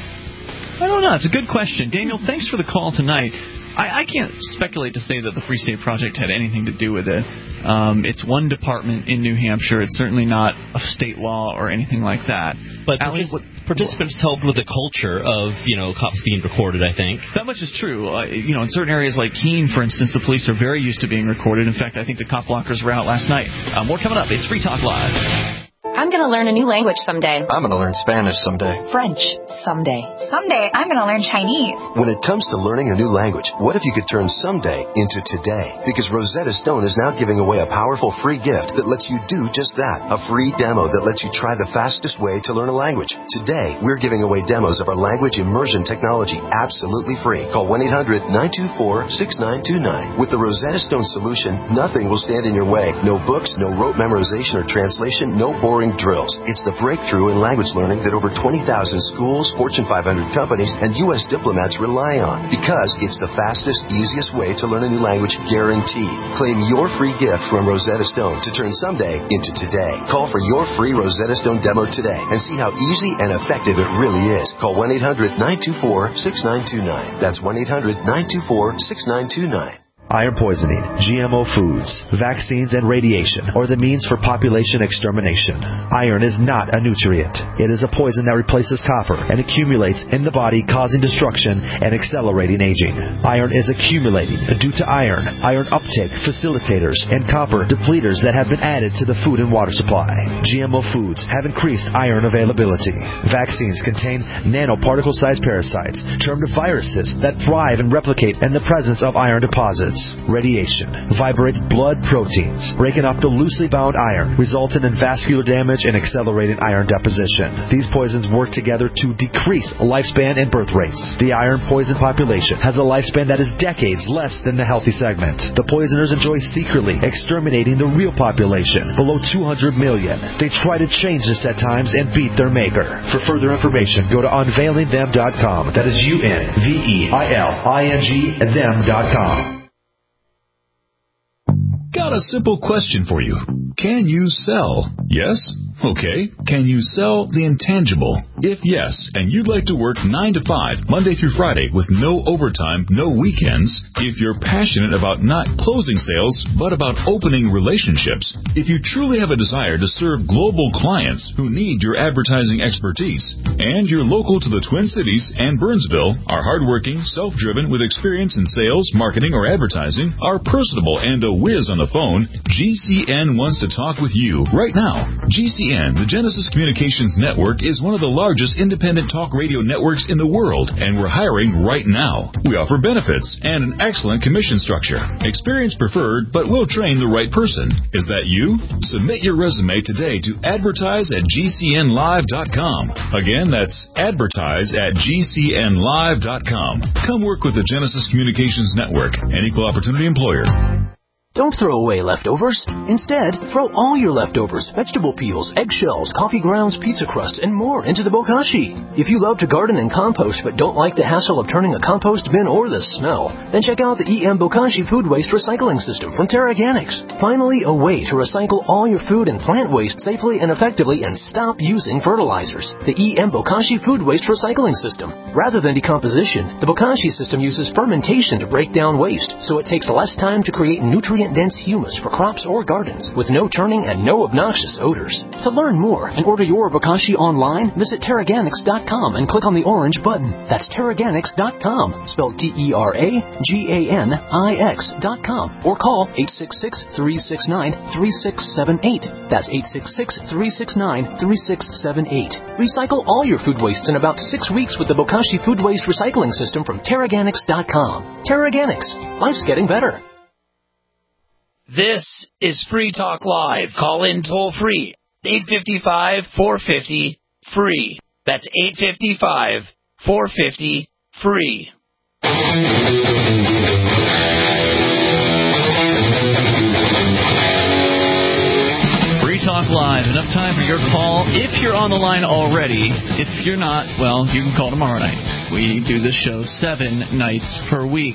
I don't know. It's a good question. Daniel, thanks for the call tonight. I, I can't speculate to say that the Free State Project had anything to do with it. Um, it's one department in New Hampshire. It's certainly not a state law or anything like that.
But
Allie,
partic- participants helped with the culture of, you know, cops being recorded, I think.
That much is true. Uh, you know, in certain areas like Keene, for instance, the police are very used to being recorded. In fact, I think the cop blockers were out last night. Uh, more coming up. It's Free Talk Live.
I'm going to learn a new language someday.
I'm going to learn Spanish someday.
French someday.
Someday, I'm going to learn Chinese.
When it comes to learning a new language, what if you could turn someday into today? Because Rosetta Stone is now giving away a powerful free gift that lets you do just that. A free demo that lets you try the fastest way to learn a language. Today, we're giving away demos of our language immersion technology absolutely free. Call one eight hundred nine two four six nine two nine. With the Rosetta Stone solution, nothing will stand in your way. No books, no rote memorization or translation, no boring drills. It's the breakthrough in language learning that over twenty thousand schools, Fortune five hundred companies, and U S diplomats rely on. Because it's the fastest, easiest way to learn a new language guaranteed. Claim your free gift from Rosetta Stone to turn someday into today. Call for your free Rosetta Stone demo today and see how easy and effective it really is. Call one eight hundred nine two four six nine two nine. That's one eight hundred nine two four six nine two nine.
Iron poisoning, G M O foods, vaccines, and radiation are the means for population extermination. Iron is not a nutrient. It is a poison that replaces copper and accumulates in the body, causing destruction and accelerating aging. Iron is accumulating due to iron, iron uptake facilitators, and copper depleters that have been added to the food and water supply. G M O foods have increased iron availability. Vaccines contain nanoparticle-sized parasites, termed viruses, that thrive and replicate in the presence of iron deposits. Radiation vibrates blood proteins, breaking up the loosely bound iron, resulting in vascular damage and accelerating iron deposition. These poisons work together to decrease lifespan and birth rates. The iron poison population has a lifespan that is decades less than the healthy segment. The poisoners enjoy secretly exterminating the real population, below two hundred million. They try to change this at times and beat their maker. For further information, go to unveiling them dot com. That is U N V E I L I N G them dot com.
Got a simple question for you. Can you sell? Yes? Okay. Can you sell the intangible? If yes, and you'd like to work nine to five, Monday through Friday, with no overtime, no weekends, if you're passionate about not closing sales, but about opening relationships, if you truly have a desire to serve global clients who need your advertising expertise, and you're local to the Twin Cities and Burnsville, are hardworking, self-driven, with experience in sales, marketing, or advertising, are personable and a whiz on the phone, G C N wants to talk with you right now. G C N, the Genesis Communications Network, is one of the largest independent talk radio networks in the world, and we're hiring right now. We offer benefits and an excellent commission structure. Experience preferred, but we'll train the right person. Is that you? Submit your resume today to advertise at G C N live dot com. Again, that's advertise at G C N live dot com. Come work with the Genesis Communications Network, an equal opportunity employer.
Don't throw away leftovers. Instead, throw all your leftovers, vegetable peels, eggshells, coffee grounds, pizza crusts, and more into the bokashi. If you love to garden and compost but don't like the hassle of turning a compost bin or the smell, then check out the E M Bokashi Food Waste Recycling System from Terraganics. Finally, a way to recycle all your food and plant waste safely and effectively and stop using fertilizers. The E M Bokashi Food Waste Recycling System. Rather than decomposition, the Bokashi system uses fermentation to break down waste, so it takes less time to create nutrient dense humus for crops or gardens with no turning and no obnoxious odors. To learn more and order your bokashi online, visit Terraganics dot com and click on the orange button. That's Terraganics dot com, spelled T E R A G A N I X dot com, or call eight six six, three six nine, three six seven eight. That's eight six six, three six nine, three six seven eight. Recycle all your food wastes in about six weeks with the Bokashi Food Waste Recycling System from Terraganics dot com. Terraganics. Life's getting better.
This is Free Talk Live. Call in toll free. eight five five, four five zero, free. That's eight five five, four five zero, free.
Free Talk Live. Enough time for your call. If you're on the line already, if you're not, well, you can call tomorrow night. We do this show seven nights per week.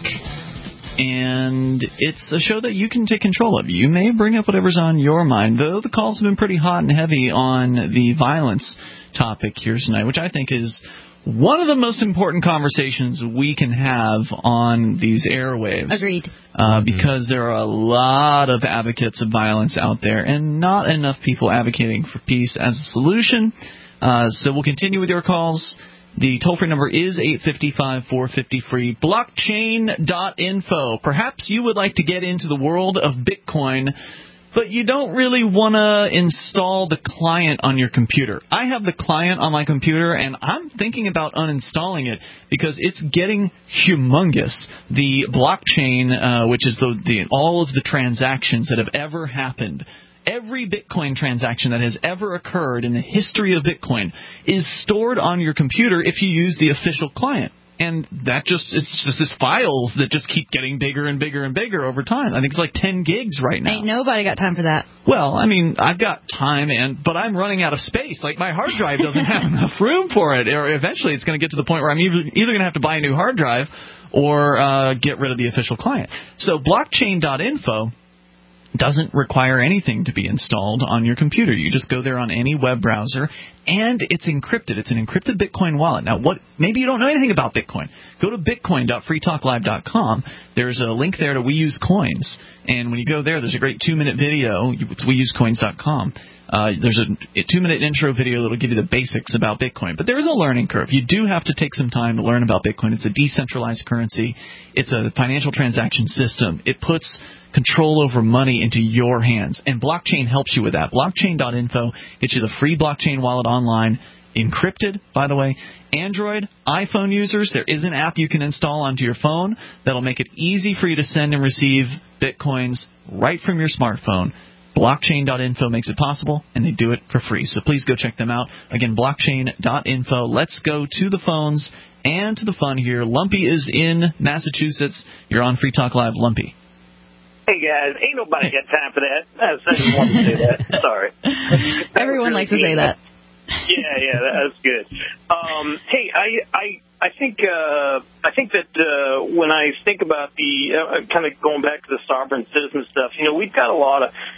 And it's a show that you can take control of. You may bring up whatever's on your mind, though the calls have been pretty hot and heavy on the violence topic here tonight, which I think is one of the most important conversations we can have on these airwaves.
Agreed.
Uh, because there are a lot of advocates of violence out there and not enough people advocating for peace as a solution. Uh, so we'll continue with your calls. The toll-free number is eight five five, four five zero, free. blockchain dot info. Perhaps you would like to get into the world of Bitcoin, but you don't really want to install the client on your computer. I have the client on my computer, and I'm thinking about uninstalling it because it's getting humongous. The blockchain, uh, which is the, the all of the transactions that have ever happened, every Bitcoin transaction that has ever occurred in the history of Bitcoin is stored on your computer if you use the official client. And that just it's just this files that just keep getting bigger and bigger and bigger over time. I think it's like ten gigs right now.
Ain't nobody got time for that.
Well, I mean, I've got time, and but I'm running out of space. Like, my hard drive doesn't have enough room for it. Or eventually it's going to get to the point where I'm either, either going to have to buy a new hard drive or uh, get rid of the official client. So blockchain dot info doesn't require anything to be installed on your computer. You just go there on any web browser, and it's encrypted. It's an encrypted Bitcoin wallet. Now, what? Maybe you don't know anything about Bitcoin. Go to bitcoin dot free talk live dot com. There's a link there to We Use Coins, and when you go there, there's a great two-minute video. It's we use coins dot com. Uh, there's a, a two-minute intro video that will give you the basics about Bitcoin. But there is a learning curve. You do have to take some time to learn about Bitcoin. It's a decentralized currency. It's a financial transaction system. It puts control over money into your hands. And blockchain helps you with that. blockchain dot info gets you the free blockchain wallet online, encrypted, by the way. Android, iPhone users, there is an app you can install onto your phone that'll make it easy for you to send and receive Bitcoins right from your smartphone. blockchain dot info makes it possible, and they do it for free. So please go check them out. Again, blockchain dot info. Let's go to the phones and to the fun here. Lumpy is in Massachusetts. You're on Free Talk Live, Lumpy.
Hey, guys, ain't nobody got time for that. I just wanted to say that. Sorry. That
Everyone
really
likes to
good.
say that.
Yeah, yeah, that's good. Um, hey, I, I, I think, uh, I think that uh, when I think about the uh, kind of going back to the sovereign citizen stuff, you know, we've got a lot of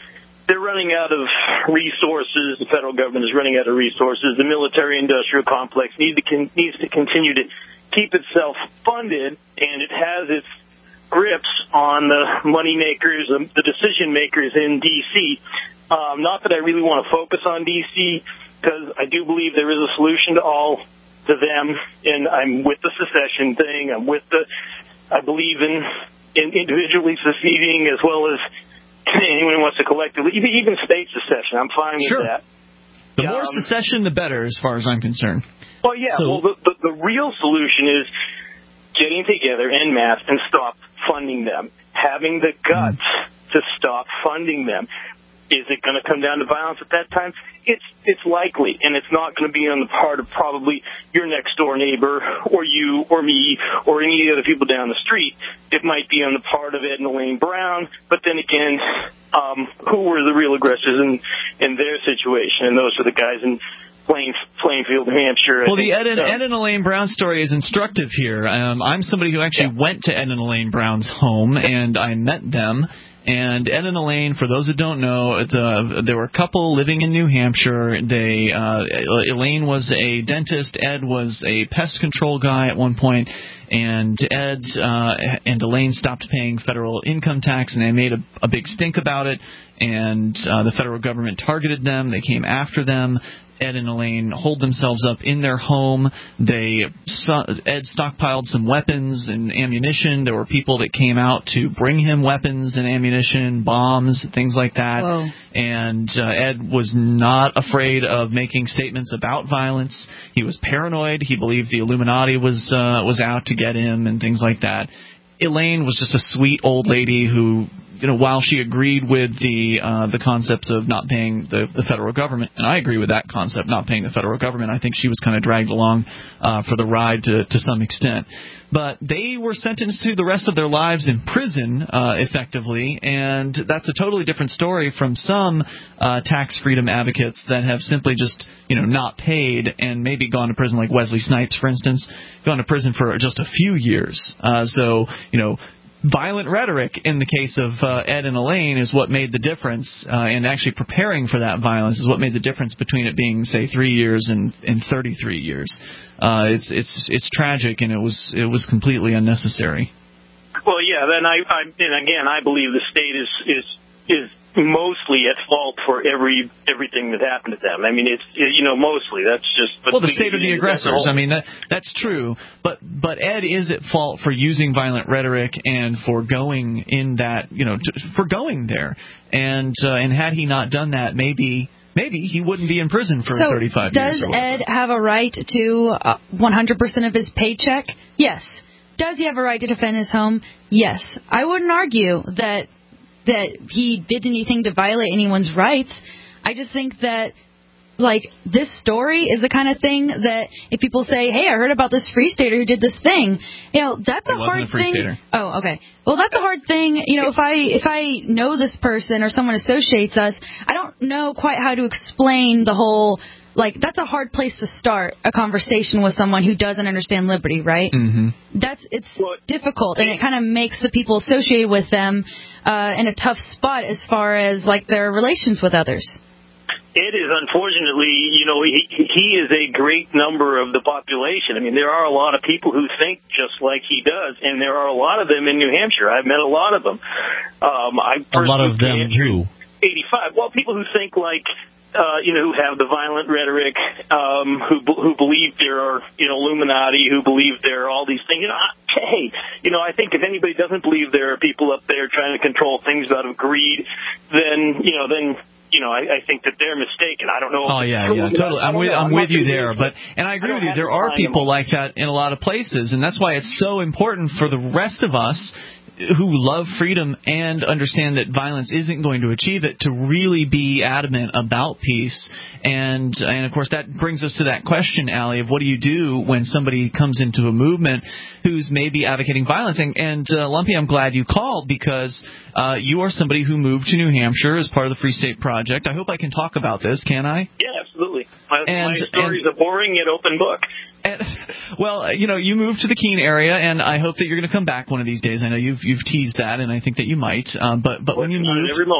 they're running out of resources. The federal government is running out of resources. The military-industrial complex needs to con- needs to continue to keep itself funded, and it has its grips on the money makers, the decision makers in D C. Um, not that I really want to focus on D C, because I do believe there is a solution to all to them, and I'm with the secession thing. I'm with the. I believe in in individually seceding as well as anyone who wants to collectively, even, even state secession. I'm fine with
sure.
that.
The more um, secession, the better, as far as I'm concerned.
Well, yeah. So, well, the, the the real solution is getting together en masse and stop funding them, having the guts mm-hmm. to stop funding them. Is it going to come down to violence at that time? It's it's likely, and it's not going to be on the part of probably your next door neighbor or you or me or any of the other people down the street. It might be on the part of Ed and Elaine Brown, but then again, um, who were the real aggressors in, in their situation? And those are the guys in Plain, Plainfield, New Hampshire.
Well, the Ed and, Ed and Elaine Brown story is instructive here. Um, I'm somebody who actually yeah. went to Ed and Elaine Brown's home, and I met them. And Ed and Elaine, for those that don't know, it's a, there were a couple living in New Hampshire. They uh, Elaine was a dentist. Ed was a pest control guy at one point. And Ed uh, and Elaine stopped paying federal income tax, and they made a, a big stink about it. And uh, the federal government targeted them. They came after them. Ed and Elaine holed themselves up in their home. They Ed stockpiled some weapons and ammunition. There were people that came out to bring him weapons and ammunition, bombs, things like that.
Whoa.
And uh, Ed was not afraid of making statements about violence. He was paranoid. He believed the Illuminati was uh, was out to get him and things like that. Elaine was just a sweet old lady who, you know, while she agreed with the uh, the concepts of not paying the, the federal government, and I agree with that concept, not paying the federal government, I think she was kind of dragged along uh, for the ride to, to some extent. But they were sentenced to the rest of their lives in prison, uh, effectively, and that's a totally different story from some uh, tax freedom advocates that have simply just, you know, not paid and maybe gone to prison, like Wesley Snipes, for instance, gone to prison for just a few years. Uh, so, you know, violent rhetoric in the case of uh, Ed and Elaine is what made the difference, uh, and actually preparing for that violence is what made the difference between it being, say, three years and, and thirty-three years. Uh, it's it's it's tragic, and it was it was completely unnecessary.
Well, yeah. Then I, I and again, I believe the state is is is mostly at fault for every everything that happened to them. I mean, it's you know mostly that's just.
Well, the state of the aggressors. I mean, that that's true. But but Ed is at fault for using violent rhetoric and for going in that you know t- for going there. And uh, and had he not done that, maybe. Maybe he wouldn't be in prison for
so
thirty-five years.
Does Ed have a right to uh, one hundred percent of his paycheck? Yes. Does he have a right to defend his home? Yes. I wouldn't argue that that he did anything to violate anyone's rights. I just think that, like, this story is the kind of thing that if people say, hey, I heard about this free stater who did this thing, you know, that's a hard
a free
thing.
Stater.
Oh, okay. Well, that's a hard thing. You know, if I if I know this person or someone associates us, I don't know quite how to explain the whole, like, that's a hard place to start a conversation with someone who doesn't understand liberty, right?
Mm-hmm.
That's it's difficult, and it kind of makes the people associated with them uh, in a tough spot as far as, like, their relations with others.
It is, unfortunately, you know, he, he is a great number of the population. I mean, there are a lot of people who think just like he does, and there are a lot of them in New Hampshire. I've met a lot of them. Um, I
a lot of them who?
eighty-five. Well, people who think like, uh, you know, who have the violent rhetoric, um, who who believe there are, you know, Illuminati, who believe there are all these things. You know, I, hey, you know, I think if anybody doesn't believe there are people up there trying to control things out of greed, then, you know, then... You know, I, I think that they're mistaken. I don't know.
Oh yeah, yeah, totally. I'm with I'm with you there, but and I agree with you. There are people like that in a lot of places, and that's why it's so important for the rest of us who love freedom and understand that violence isn't going to achieve it to really be adamant about peace. And and of course that brings us to that question, Allie, of what do you do when somebody comes into a movement who's maybe advocating violence? And, and uh, Lumpy, I'm glad you called because uh, you are somebody who moved to New Hampshire as part of the Free State Project. I hope I can talk about this, can I?
Yeah, absolutely. My,
and,
my story's
and,
a boring yet open book.
And, well, you know, you moved to the Keene area, and I hope that you're going to come back one of these days. I know you've you've teased that, and I think that you might. Um, but but when you moved,
every moment.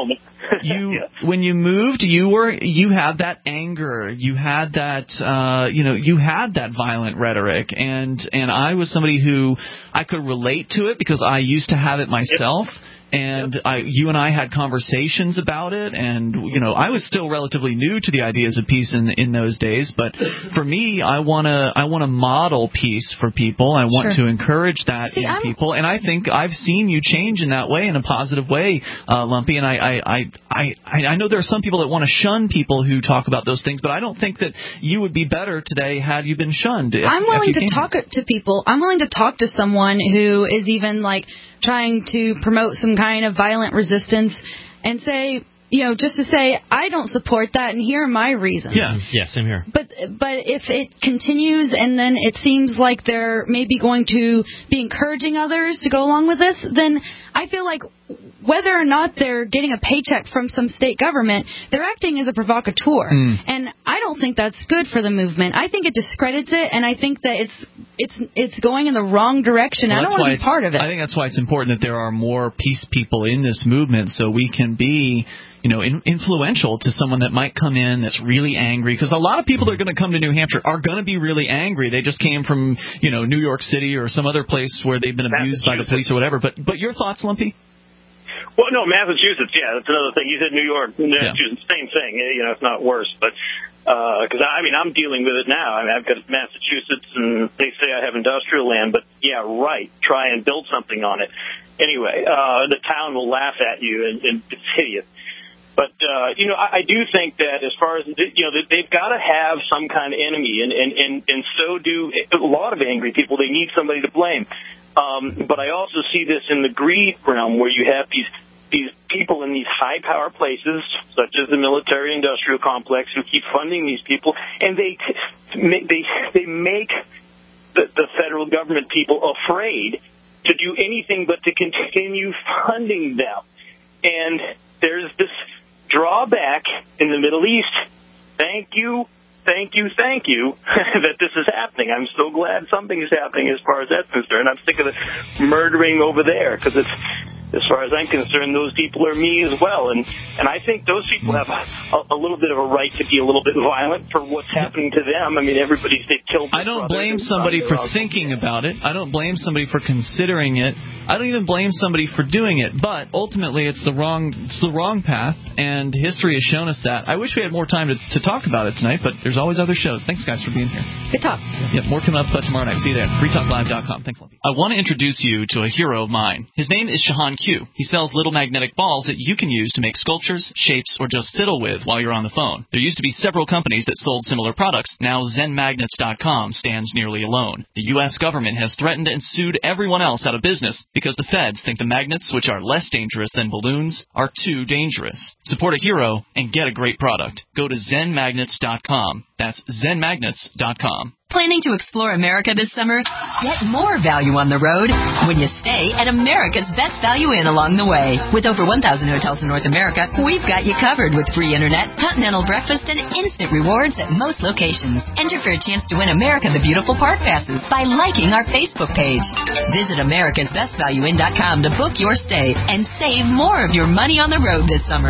you
yeah.
when you moved, you were you had that anger, you had that uh, you know you had that violent rhetoric, and and I was somebody who I could relate to it because I used to have it myself. Yep. And yep. I, you and I had conversations about it, and you know, I was still relatively new to the ideas of peace in in those days. But for me, I wanna I wanna model peace for people. I want
sure.
to encourage that
See,
in
I'm,
people, and I think I've seen you change in that way, in a positive way, uh, Lumpy. And I I, I I I know there are some people that want to shun people who talk about those things, but I don't think that you would be better today had you been shunned. If,
I'm willing
if
to talk to people. I'm willing to talk to someone who is even like trying to promote some kind of violent resistance and say, you know, just to say, I don't support that, and here are my reasons.
Yeah, yeah, same here.
But but if it continues and then it seems like they're maybe going to be encouraging others to go along with this, then I feel like whether or not they're getting a paycheck from some state government, they're acting as a provocateur. Mm. And I don't think that's good for the movement. I think it discredits it, and I think that it's it's it's going in the wrong direction.
Well,
I don't want to be part of it.
I think that's why it's important that there are more peace people in this movement, so we can be, you know, in, influential to someone that might come in that's really angry. Because a lot of people that are going to come to New Hampshire are going to be really angry. They just came from, you know, New York City or some other place where they've been abused by the police or whatever. But but your thoughts, Lumpy?
Well, no, Massachusetts, yeah, that's another thing. You said New York, Massachusetts, yeah. Same thing. You know, it's not worse. But because, uh, I mean, I'm dealing with it now. I mean, I've got Massachusetts, and they say I have industrial land. But, yeah, right, try and build something on it. Anyway, uh, the town will laugh at you, and, and it's hideous. But, uh, you know, I, I do think that as far as, you know, they've got to have some kind of enemy, and, and, and, and so do a lot of angry people. They need somebody to blame. Um, but I also see this in the greed realm where you have these these people in these high-power places, such as the military-industrial complex, who keep funding these people, and they they they make the, the federal government people afraid to do anything but to continue funding them. And there's this drawback in the Middle East. Thank you, thank you, thank you that this is happening. I'm so glad something is happening as far as that's concerned. I'm sick of the murdering over there because it's, as far as I'm concerned, those people are me as well. And, and I think those people have a, a little bit of a right to be a little bit violent for what's happening to them. I mean, everybody's they killed their
I don't
brothers
blame
and
somebody for
brothers.
thinking about it. I don't blame somebody for considering it. I don't even blame somebody for doing it. But ultimately, it's the wrong it's the wrong path, and history has shown us that. I wish we had more time to, to talk about it tonight, but there's always other shows. Thanks, guys, for being here.
Good talk.
Yeah, more coming up tomorrow night. See you there. free talk live dot com. Thanks, Lumpy. I want to introduce you to a hero of mine. His name is Shahan Q. He sells little magnetic balls that you can use to make sculptures, shapes, or just fiddle with while you're on the phone. There used to be several companies that sold similar products. Now Zen Magnets dot com stands nearly alone. The U S government has threatened and sued everyone else out of business because the feds think the magnets, which are less dangerous than balloons, are too dangerous. Support a hero and get a great product. Go to Zen Magnets dot com. That's Zen Magnets dot com.
Planning to explore America this summer? Get more value on the road when you stay at America's Best Value Inn along the way. With over one thousand hotels in North America, we've got you covered with free internet, continental breakfast, and instant rewards at most locations. Enter for a chance to win America the Beautiful Park passes by liking our Facebook page. Visit Americas Best Value Inn dot com to book your stay and save more of your money on the road this summer.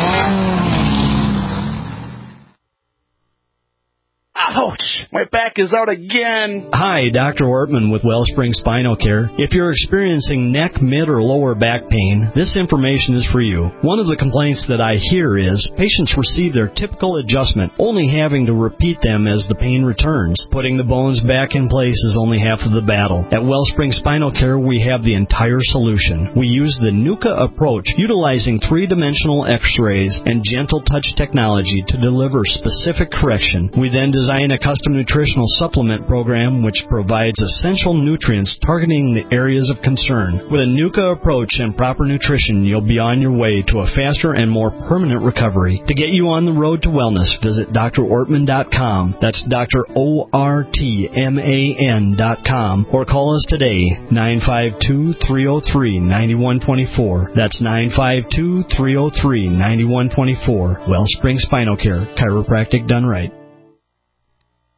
Ouch! My back is out again.
Hi, Doctor Ortman with Wellspring Spinal Care. If you're experiencing neck, mid, or lower back pain, this information is for you. One of the complaints that I hear is patients receive their typical adjustment, only having to repeat them as the pain returns. Putting the bones back in place is only half of the battle. At Wellspring Spinal Care, we have the entire solution. We use the NUCA approach, utilizing three-dimensional x-rays and gentle touch technology to deliver specific correction. We then design a custom nutritional supplement program which provides essential nutrients targeting the areas of concern. With a NUCA approach and proper nutrition, you'll be on your way to a faster and more permanent recovery. To get you on the road to wellness, visit D R Ortman dot com. That's Doctor O R T M A N dot com. Or call us today, nine five two, three oh three, nine one two four. That's nine five two, three oh three, nine one two four. Wellspring Spinal Care, chiropractic done right.